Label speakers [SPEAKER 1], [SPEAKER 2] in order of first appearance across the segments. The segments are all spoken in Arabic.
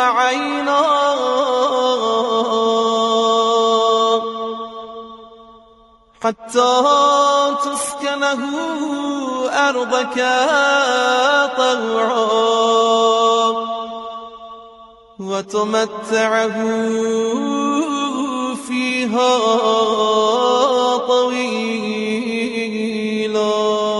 [SPEAKER 1] عينا حتى تسكنه أرضك طوعا وتمتعه فيها طويلا.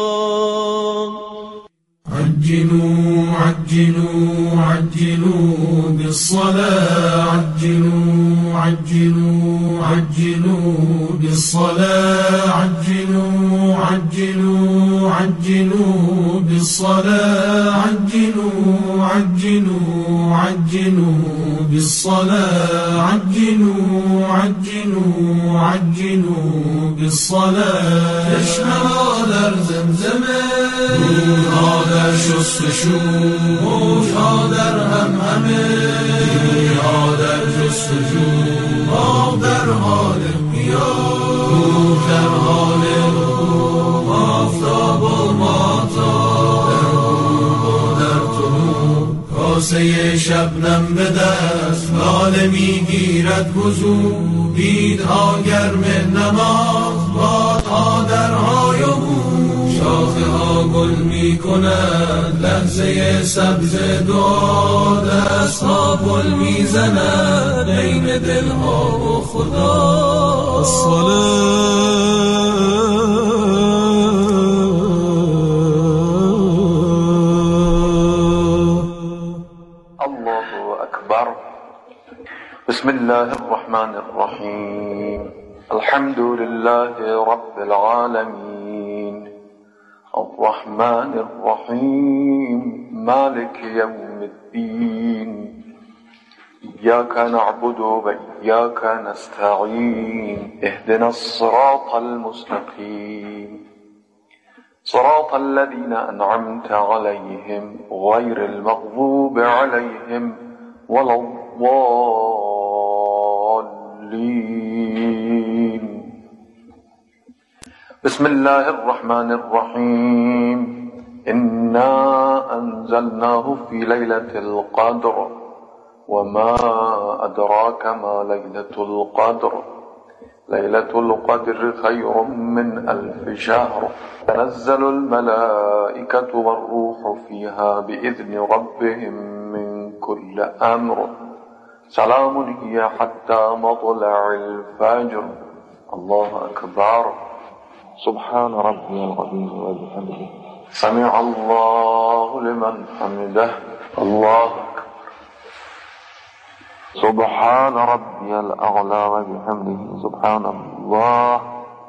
[SPEAKER 2] عجلوا عجلوا عجلوا بالصلاة، عجلوا عجلوا عجلوا بالصلاة، عجلوا عجلوا عجلوا بالصلاة، عجلوا عجلوا عجلوا بالصلاة، عجلوا عجلوا عجلوا بالصلاة. تشهر در زمزمه در شستشو، موشا در همهمه، دنیا در جستجو، آب در حال قیام، روح در حال رکوع، آفتاب و ماهتاب در غروب و در طلوع، کاسه شبنم به دست لاله میگیرد وضو، بیدها گرم نماز، بادها درهای هو، شاخه ها گل می کند لحظه سبز دعا، دست ها پل می زند بین دلها و خدا.
[SPEAKER 3] الله أكبر. بسم الله الرحمن الرحيم. الحمد لله رب العالمين الرحمن الرحيم مالك يوم الدين إياك نعبد وإياك نستعين اهدنا الصراط المستقيم صراط الذين أنعمت عليهم غير المغضوب عليهم ولا الضالين. بسم الله الرحمن الرحيم. إنا أنزلناه في ليلة القدر وما أدراك ما ليلة القدر ليلة القدر خير من 1000 شهر تنزل الملائكة والروح فيها بإذن ربهم من كل أمر سلام هي حتى مطلع الفجر. الله أكبر. سبحان ربي العظيم وبحمده سمع الله لمن حمده. الله أكبر. سبحان ربي الأعلى وبحمده سبحان الله.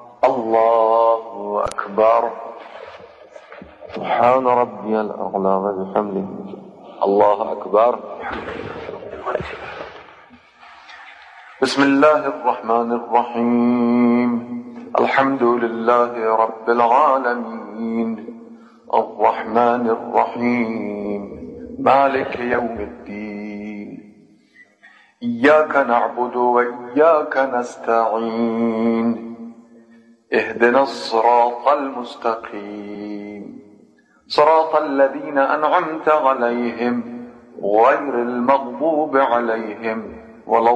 [SPEAKER 3] الله أكبر. سبحان ربي الأعلى وبحمده الله أكبر. بسم الله الرحمن الرحيم. الحمد لله رب العالمين الرحمن الرحيم مالك يوم الدين إياك نعبد وإياك نستعين اهدنا الصراط المستقيم صراط الذين أنعمت عليهم غير المغضوب عليهم ولا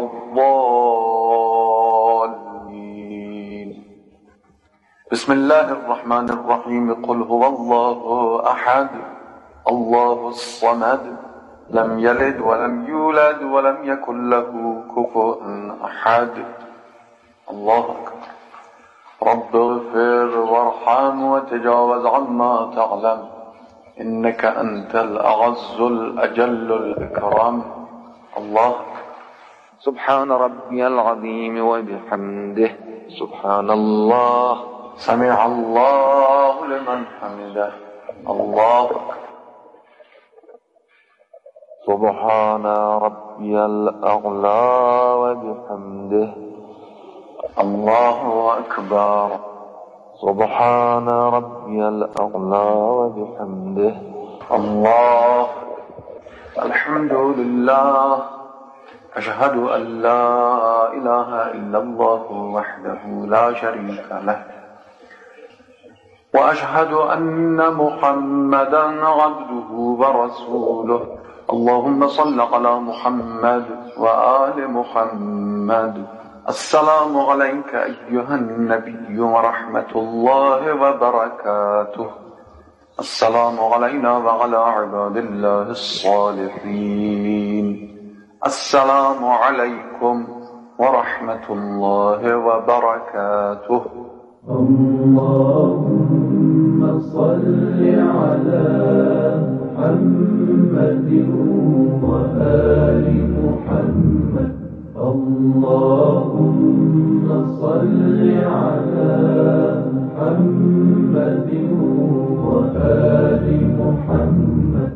[SPEAKER 3] الضالين. بسم الله الرحمن الرحيم. قل هو الله أحد الله الصمد لم يلد ولم يولد ولم يكن له كفوا أحد. الله أكبر. رب اغفر وارحم وتجاوز عما تعلم إنك أنت الأعز الأجل الأكرم. الله أكبر. سبحان ربي العظيم وبحمده سبحان الله. سمع الله لمن حمده. الله أكبر. سبحان ربي الأعلى وبحمده الله أكبر. سبحان ربي الأعلى وبحمده الله. الحمد لله. أشهد أن لا إله إلا الله وحده لا شريك له وأشهد أن محمدا عبده ورسوله اللهم صل على محمد وآل محمد. السلام عليك أيها النبي ورحمة الله وبركاته. السلام علينا وعلى عباد الله الصالحين. السلام عليكم ورحمة الله وبركاته.
[SPEAKER 2] اللهم صل على محمد وآل محمد. اللهم صل على محمد وآل محمد.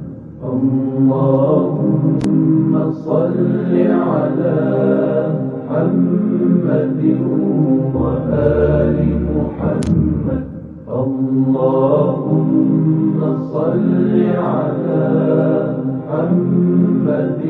[SPEAKER 2] اللهم صل على محمد وآل محمد. اللهم صل على محمد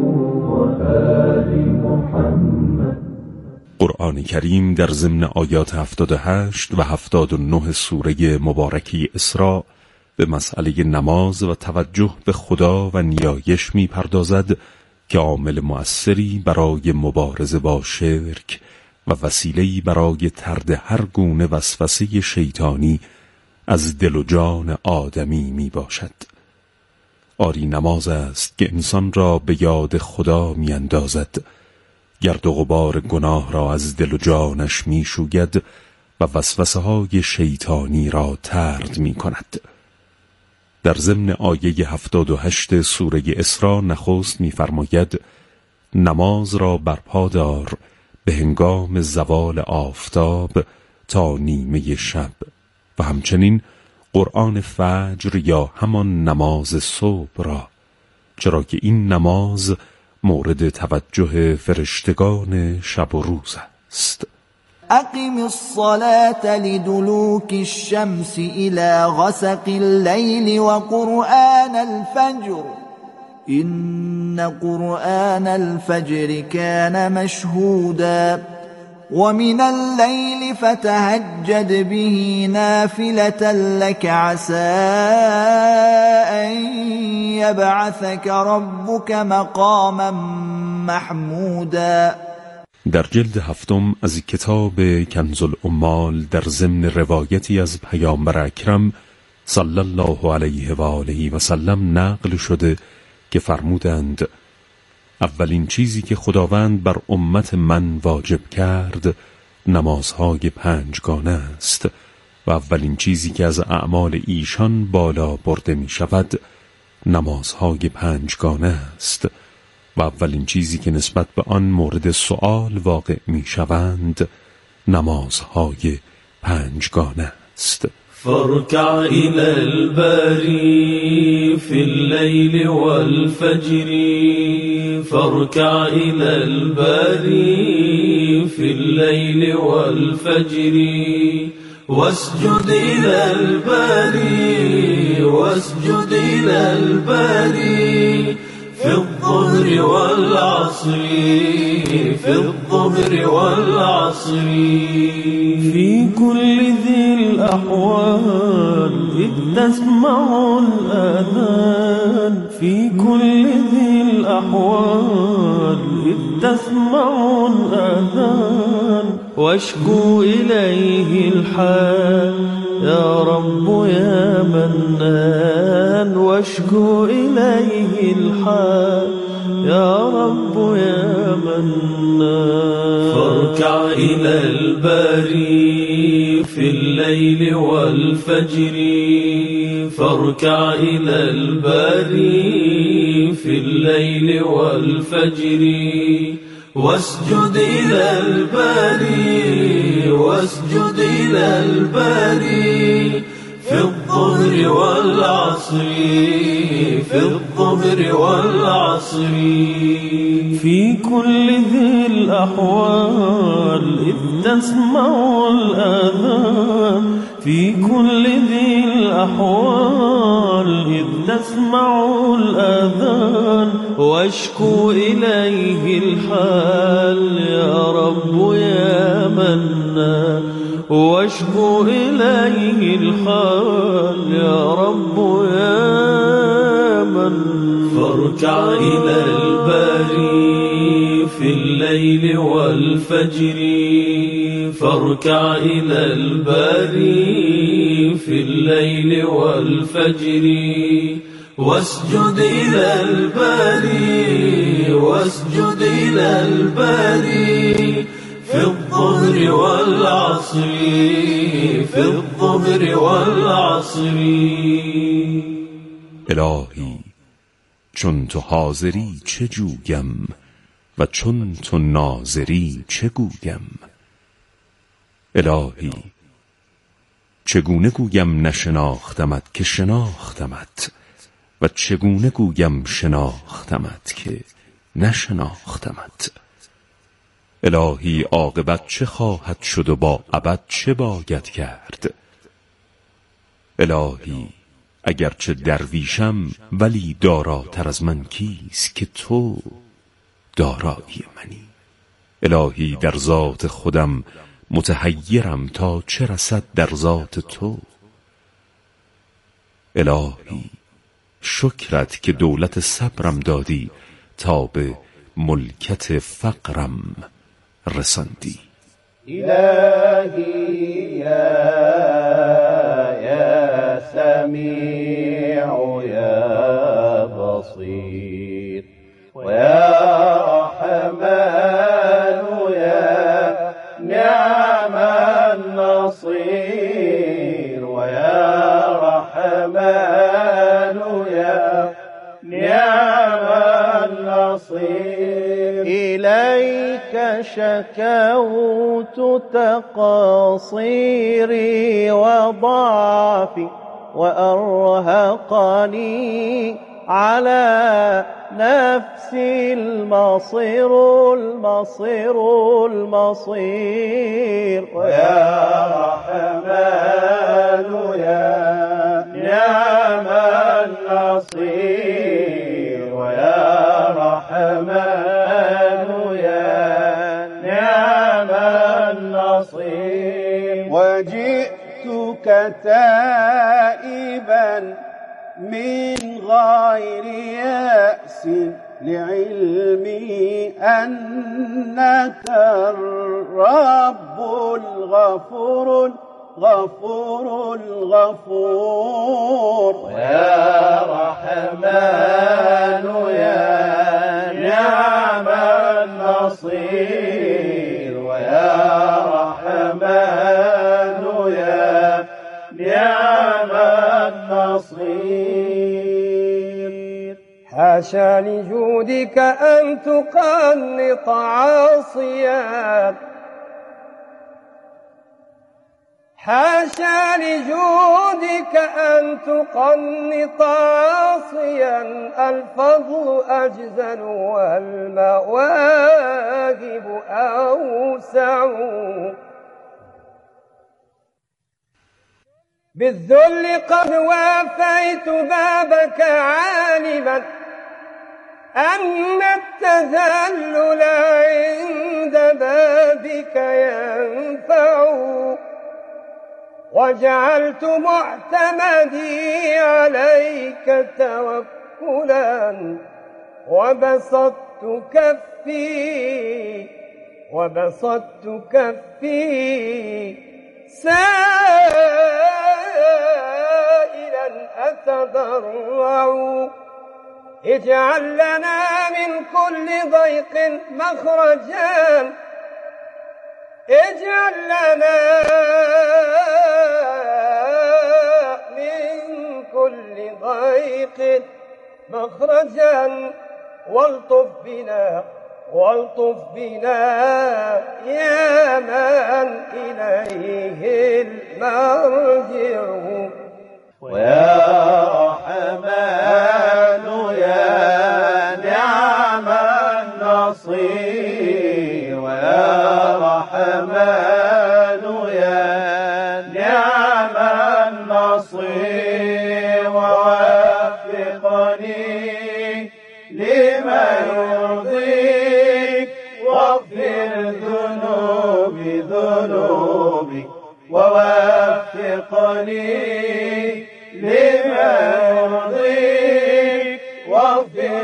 [SPEAKER 2] وآل محمد.
[SPEAKER 4] قرآن کریم در ضمن آیات 78 و 79 سوره مبارکه اسراء به مسئله نماز و توجه به خدا و نیایش می پردازد که عامل مؤثری برای مبارزه با شرک و وسیله‌ای برای طرد هر گونه وسوسه شیطانی از دل و جان آدمی می باشد. آری نماز است که انسان را به یاد خدا می اندازد، گرد و غبار گناه را از دل و جانش می شوید و وسوسه های شیطانی را طرد می کند. در ضمن آیه 78 سوره اسراء نخست می فرماید نماز را برپا دار به هنگام زوال آفتاب تا نیمه شب و همچنین قرآن فجر یا همان نماز صبح را، چرا که این نماز مورد توجه فرشتگان شب و روز است.
[SPEAKER 5] أقم الصلاة لدلوك الشمس إلى غسق الليل وقرآن الفجر إن قرآن الفجر كان مشهودا ومن الليل فتهجد به نافلة لك عسى أن يبعثك ربك مقاما محمودا.
[SPEAKER 4] در جلد هفتم از کتاب کنز العمال در ضمن روایتی از پیامبر اکرم صلی الله علیه و آله و سلم نقل شده که فرمودند اولین چیزی که خداوند بر امت من واجب کرد نمازهای پنجگانه است و اولین چیزی که از اعمال ایشان بالا برده می شود نمازهای پنجگانه است و اولین چیزی که نسبت به آن مورد سؤال واقع می شوند نمازهای پنجگانه است.
[SPEAKER 2] فاركع إلى الباري في الليل والفجر. فاركع إلى الباري في الليل والفجر. واسجد إلى الباري واسجد إلى الباري في الظهر والعصر. في الظهر والعصر. في كل ذي الأحوال إذ تسمع الأذان. في كل ذي الأحوال إذ تسمع الأذان. واشكو إليه الحال يا رب يا منان. واشكو إليه الحال يا رب يا منان. فاركع إلى الباري في الليل والفجر. فاركع إلى الباري في الليل والفجر. واسجد إلى الباري واسجد إلى الباري في الظهر والعصر. في الظهر والعصر. في كل ذي الأحوال إذ تسمع الأذان. في كل ذي الأحوال إذ تسمع الأذان. واشكو إليه الحال يا رب يا منان. واشكو إليه الحال يا رب يا منان. فاركع إلى الباري في الليل والفجر، فاركع إلى الباري في الليل والفجر، واسجد إلى الباري، واسجد إلى الباري في الظهر والعصر، في الظهر والعصر.
[SPEAKER 4] الهی چون تو حاضری چه جویم و چون تو ناظری چه گویم. الهی چگونه گویم نشناختمت که شناختمت و چگونه گویم شناختمت که نشناختمت. الهی عاقبت چه خواهد شد و با ابد چه باید کرد. الهی اگرچه درویشم ولی داراتر از من کیست که تو دارایی منی. الهی در ذات خودم متحیرم تا چه رسد در ذات تو. الهی شکرت که دولت صبرم دادی تا به ملکت فقرم رساندی.
[SPEAKER 6] إلهي يا سميع يا بصير ويا رحمن يا نعم النصير، ويا رحمن يا نعم النصير. إليك شكوت تقصيري وضعفي وأرهقني على نفسي المصير، المصير المصير. ويا رحمن يا نعم النصير، ويا رحمن يا نعم النصير. وجئتك تائبا من غير يأس لعلمي أنك الرب الغفور الغفور الغفور. ويا رحمن يا نعم النصير، ويا رحمن يا نعم النصير. حاشا لجودك أن تقنط عاصيا، حاشا لجودك أن تقنط عاصيا. الفضل أجزل والمواهب أوسع، بالذل قد وافيت بابك عالما أن التذلل عند بابك ينفع، وجعلت معتمدي عليك توكلا، وبسطت كفي وبسطت كفي سائلا أتضرع. اجعل لنا من كل ضيق مخرجا، اجعل لنا من كل ضيق مخرجا، والطف بنا والطف بنا يا من إليه المرجع. ويا رحمن يا نعم النصير، ويا رحمن يا نعم النصير. ووفقني لما يرضيك، واغفر ذنوبي ذنوبي، ووفقني لما يرضيك، واغفر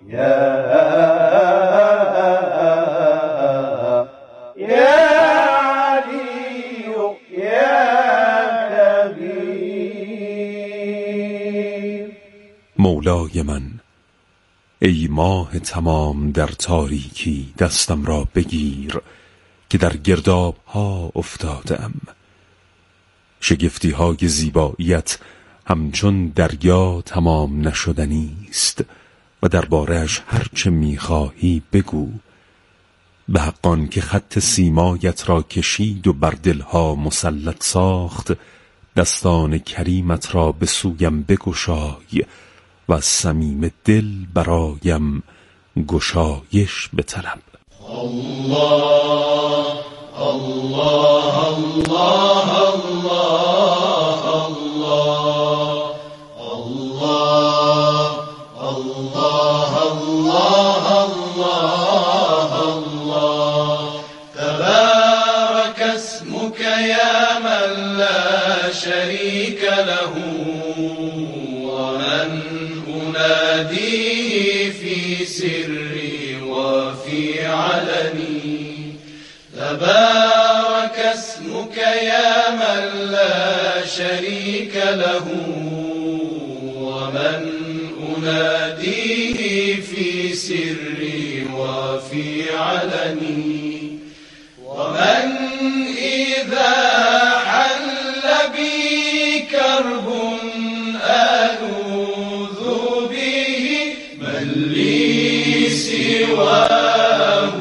[SPEAKER 4] مولای من، ای ماه تمام در تاریکی دستم را بگیر که در گرداب ها افتادم. شگفتی های زیباییت همچون دریا تمام نشدنی است و درباره‌اش هر چه می‌خواهی بگو. به حق آن که خط سیمایت را کشید و بر دلها مسلط ساخت، دستان کریمت را به سویم بگشای و از صمیم دل برایم گشایش بطلب.
[SPEAKER 2] الله الله الله الله الله الله الله الله الله الله تبارك اسمك يا من لا شريك له ومن أناديه في سري وفي علني. تبارك اسمك يا من لا شريك له ومن أناديه في سري وفي علني. ومن إذا حل بي كرب ألوذ به من لي سواه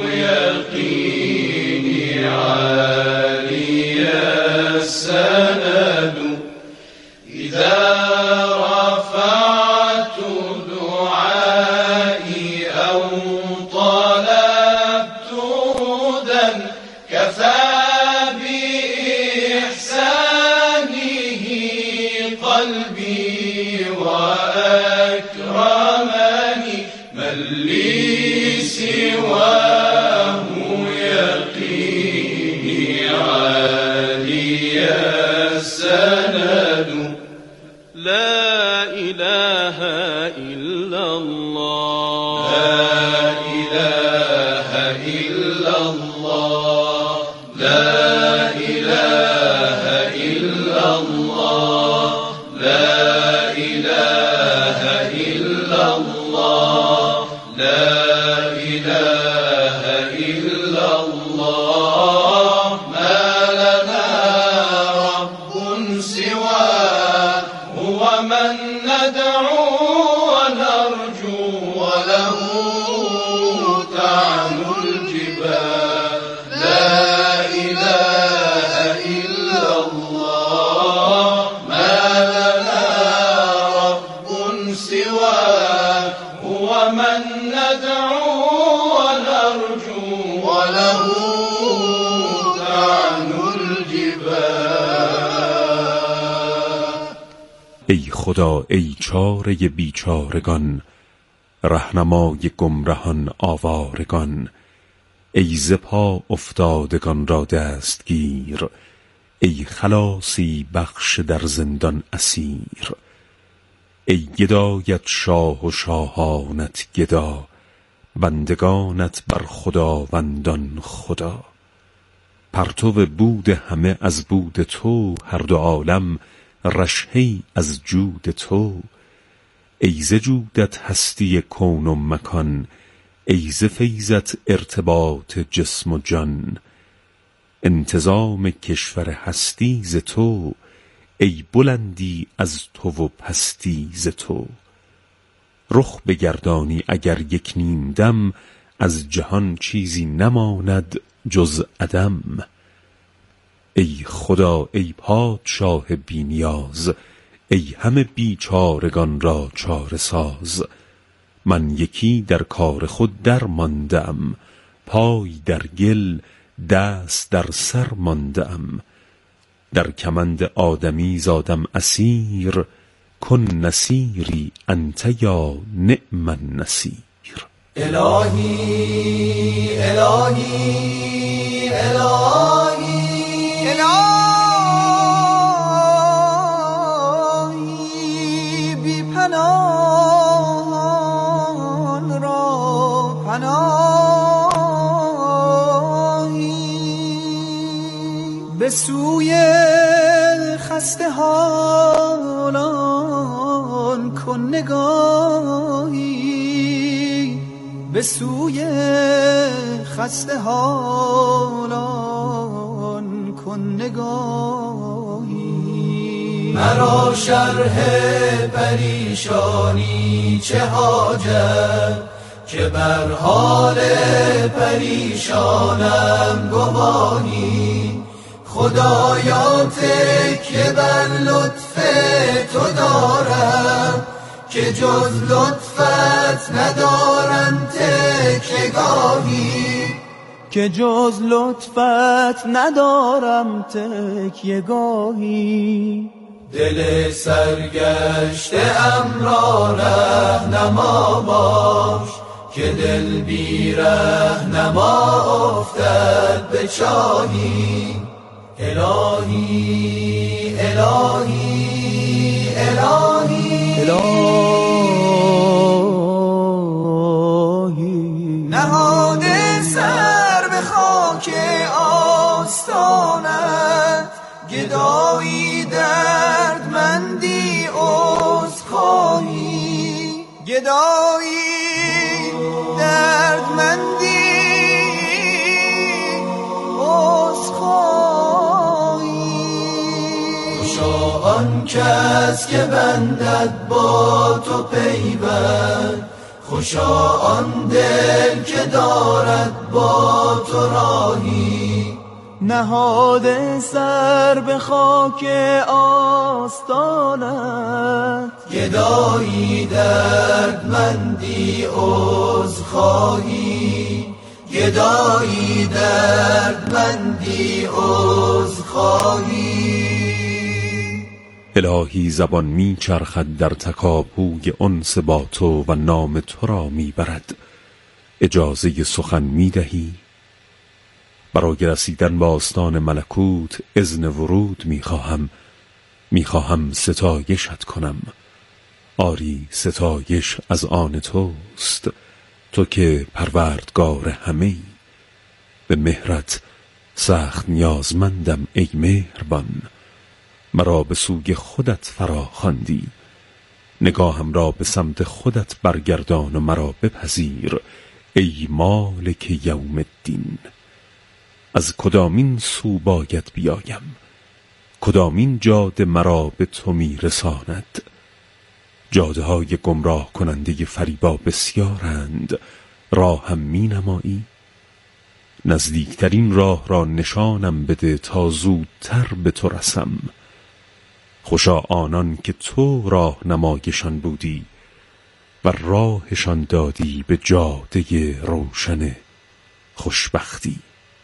[SPEAKER 2] يقيني عالي السند. إذا رفعت دعائي أو طلبت هدى كفى بإحسانه قلبي وأكرمني. من لي سواه يقيني عالي السند.
[SPEAKER 1] لا إله إلا الله
[SPEAKER 2] لا إله إلا الله لا إله إلا الله لا إله إلا الله لا إله إلا الله. ما لنا رب سواه هو من ندعو ونرجو وله تعنو الجبال. لا إله إلا الله. ما لنا رب سواه هو من ندعو ونرجو وله تعنو الجبال.
[SPEAKER 4] ای خدا، ای چاره بیچارگان، رهنمای گمرهان آوارگان، ای ز پا افتادگان را دستگیر، ای خلاصی بخش در زندان اسیر، ای گدایت شاه و شاهانت گدا، بندگانت بر خداوندان خدا. پرتو بود همه از بود تو، هر دو عالم رشحه‌ای از جود تو. ای ز جودت هستی کون و مکان، ای ز فیضت ارتباط جسم و جان. انتظام کشور هستی ز تو، ای بلندی از تو و پستی ز تو. رخ بگردانی اگر یک نیم دم، از جهان چیزی نماند جز عدم. ای خدا، ای پادشاه بی نیاز، ای همه بیچارگان را چاره ساز. من یکی در کار خود در ماندم، پای در گل دست در سر ماندم. در کمند آدمی زادم اسیر، کن نصیری انت یا نعم النصیر.
[SPEAKER 5] الهی الهی الهی الهی بی پناه به سوی خسته حالان کن نگاهی، به سوی خسته حالان کن نگاهی.
[SPEAKER 2] مرا شرح پریشانی چه حاجت که بر حال پریشانم گواهی. خدایا تکیه بر لطف تو دارم که جز لطفت ندارم تکیه‌گاهی،
[SPEAKER 5] که جز لطفت ندارم تکیه‌گاهی.
[SPEAKER 2] دل سرگشته ام را رهنما باش که دل بی رهنما افتد به چاهی. الهی الهی الهی
[SPEAKER 5] الهی نهاده سر به خاک آستانت، گدایی دردمندی عذرخواهی، گدایی دردمندی عذرخواهی.
[SPEAKER 2] خوشا آن کس که بندد با تو پیوند، خوشا آن دل که دارد با تو راهی.
[SPEAKER 5] نهاده سر به خاک آستانت،
[SPEAKER 2] گدایی دردمندی عذرخواهی، گدایی دردمندی عذرخواهی.
[SPEAKER 4] الهی زبان می چرخد در تکاپوی انس با تو و نام تو را می برد، اجازه سخن می دهی؟ برای رسیدن به آستان ملکوت اذن ورود می خواهم ستایشت کنم. آری ستایش از آن توست، تو که پروردگار همه ای. به مهرت سخت نیازمندم ای مهربان، مرا به سوی خودت فرا خواندی. نگاهم را به سمت خودت برگردان و مرا بپذیر ای مالک یوم الدین. از کدامین سو باید بیایم؟ کدامین جاده مرا به تو می رساند؟ جاده های گمراه کننده فریبا بسیارند، راهم می نمایی؟ نزدیکترین راه را نشانم بده تا زودتر به تو رسم. خوشا آنان که تو راه نمایشان بودی و راهشان دادی به جاده روشن خوشبختی.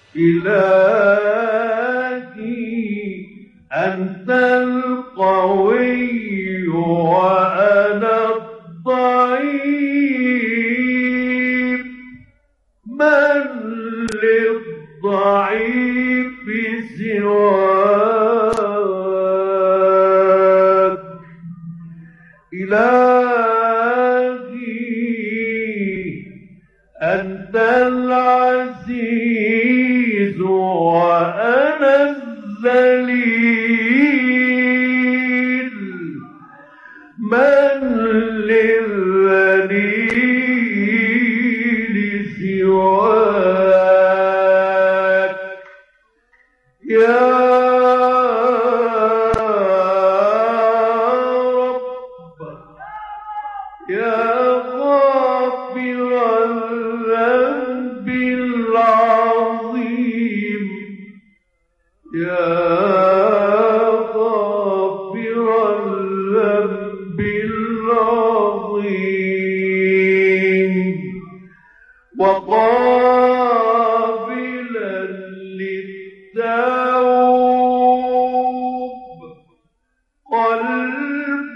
[SPEAKER 6] إلهي أنت القوي وأنا الضعيف، من للضعيف سواك. إلهي أنت العزيز وأنا الذليل، من للذليل سواك. يا رب يا غافر الذنب العظيم، يا غافر الذنب العظيم، وقابلا للتوب، قلب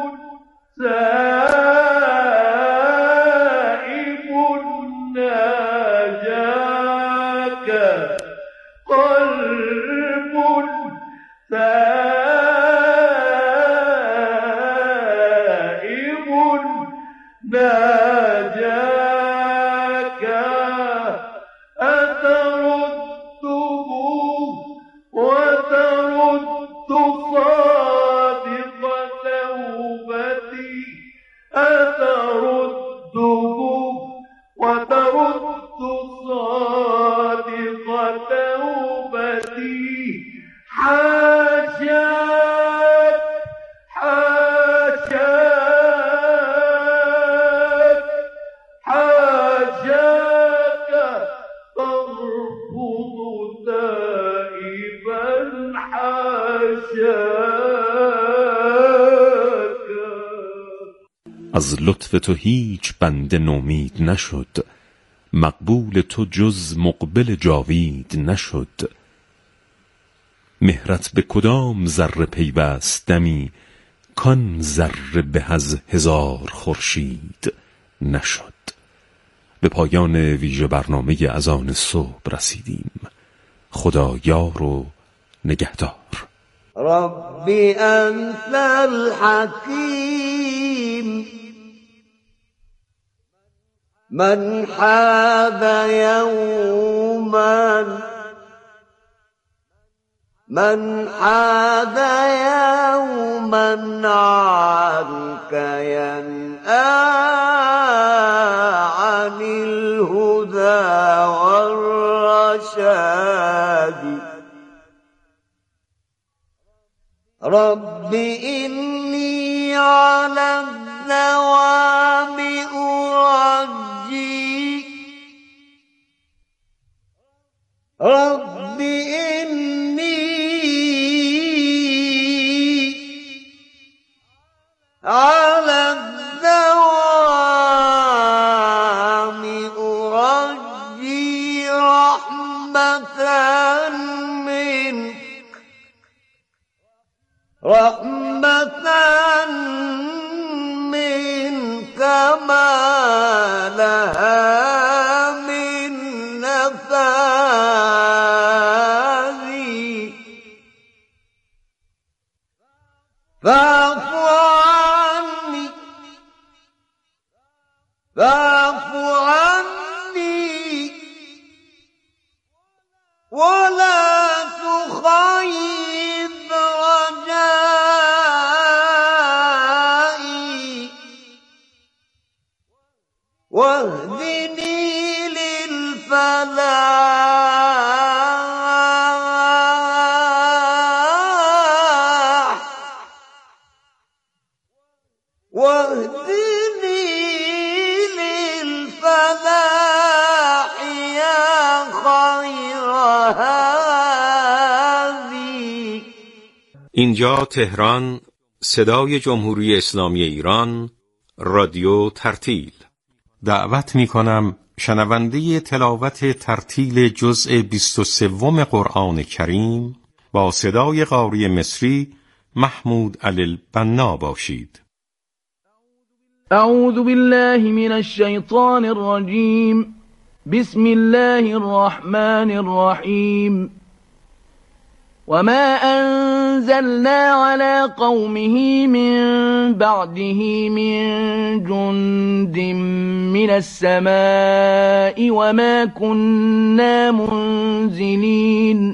[SPEAKER 6] سائب ناجاك، قلب سائب ناجاك، أترده
[SPEAKER 4] از لطف تو هیچ بنده نومید نشد، مقبول تو جز مقبل جاوید نشد. مهرت به کدام ذره پیوست دمی، کان ذره به از 1000 خورشید نشد. به پایان ویژه برنامه اذان صبح رسیدیم. خدا یار و نگهدار.
[SPEAKER 2] ربي أنت الحكيم من حاد يوما عنك ينأى عن الهدى والرشاد. رب إني على الدوام أرجي، رب إني على الدوام أرجي رحمة منك ما لها من نفاذ. فاعف عني ولا تخيب رجائي، واهدني للفلاح، واهدني للفلاح يا خير هادي.
[SPEAKER 7] اینجا تهران، صدای جمهوری اسلامی ایران، رادیو ترتیل. دعوت می کنم شنونده تلاوت ترتیل جزء 23 قرآن کریم با صدای قاری مصری محمود علی البنا باشید.
[SPEAKER 8] اعوذ بالله من الشیطان الرجیم. بسم الله الرحمن الرحیم. وما أنزلنا على قومه من بعده من جند من السماء وما كنا منزلين.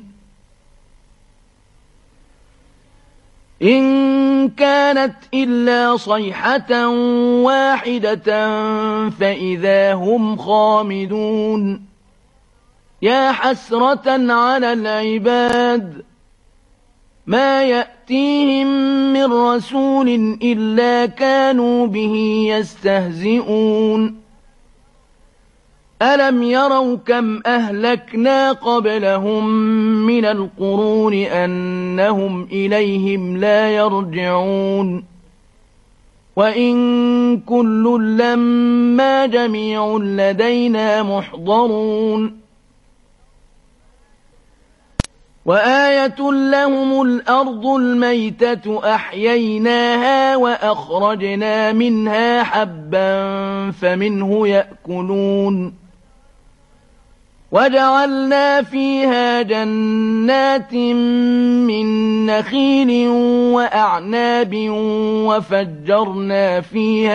[SPEAKER 8] إن كانت إلا صيحة واحدة فإذا هم خامدون. يا حسرة على العباد ما يأتيهم من رسول إلا كانوا به يستهزئون. ألم يروا كم أهلكنا قبلهم من القرون أنهم إليهم لا يرجعون. وإن كل لما جميع لدينا محضرون. وآية لهم الأرض الميتة أحييناها وأخرجنا منها حبا فمنه يأكلون. وجعلنا فيها جنات من نخيل وأعناب وفجرنا فيها